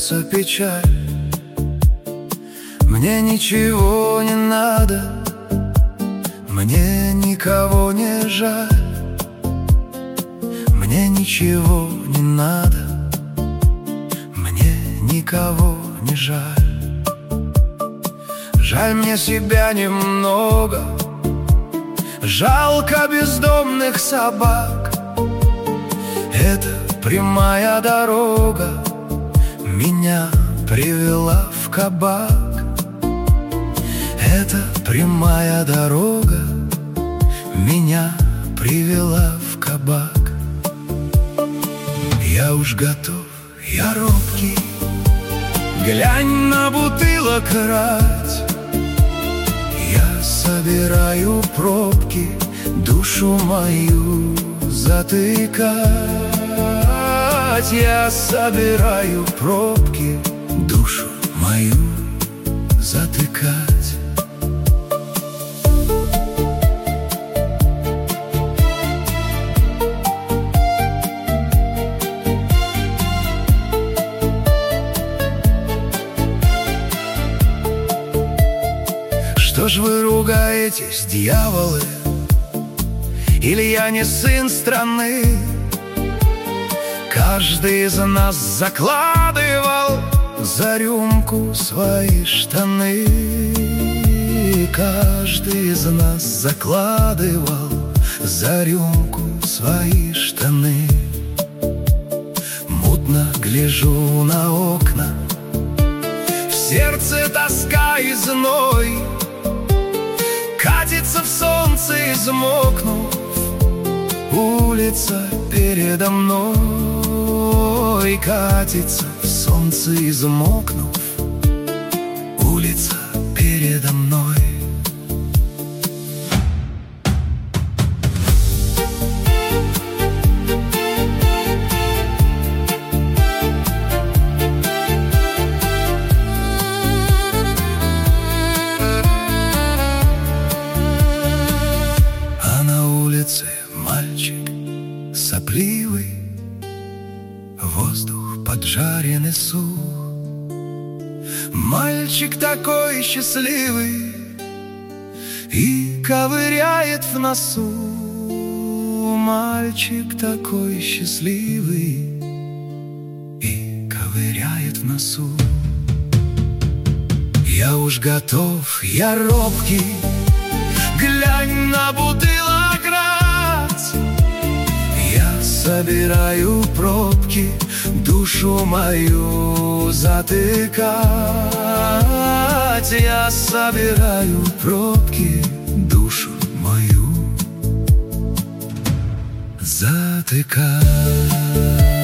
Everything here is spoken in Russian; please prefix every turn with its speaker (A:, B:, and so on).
A: сердце печаль. Мне ничего не надо, мне никого не жаль. Мне ничего не надо, мне никого не жаль. Жаль мне себя немного, жалко бездомных собак. Это прямая дорога меня привела в кабак. Это прямая дорога меня привела в кабак. Я уж готов, я робкий, глянь на бутылок рать. Я собираю пробки, душу мою затыкать. Я собираю пробки, душу мою затыкать. Что ж вы ругаетесь, дьяволы? Или я не сын страны? Каждый из нас закладывал за рюмку свои штаны. Каждый из нас закладывал за рюмку свои штаны. Мутно гляжу на окна, в сердце тоска и зной. Катится в солнце, измокнув, улица передо мной. Катится в солнце, измокнув, улица передо мной. Мальчик сопливый, воздух поджаренный сух. Мальчик такой счастливый и ковыряет в носу. Мальчик такой счастливый и ковыряет в носу. Я уж готов, я робкий, глянь на бутылок рать. Я собираю пробки, душу мою затыкать. Я собираю пробки, душу мою затыкать.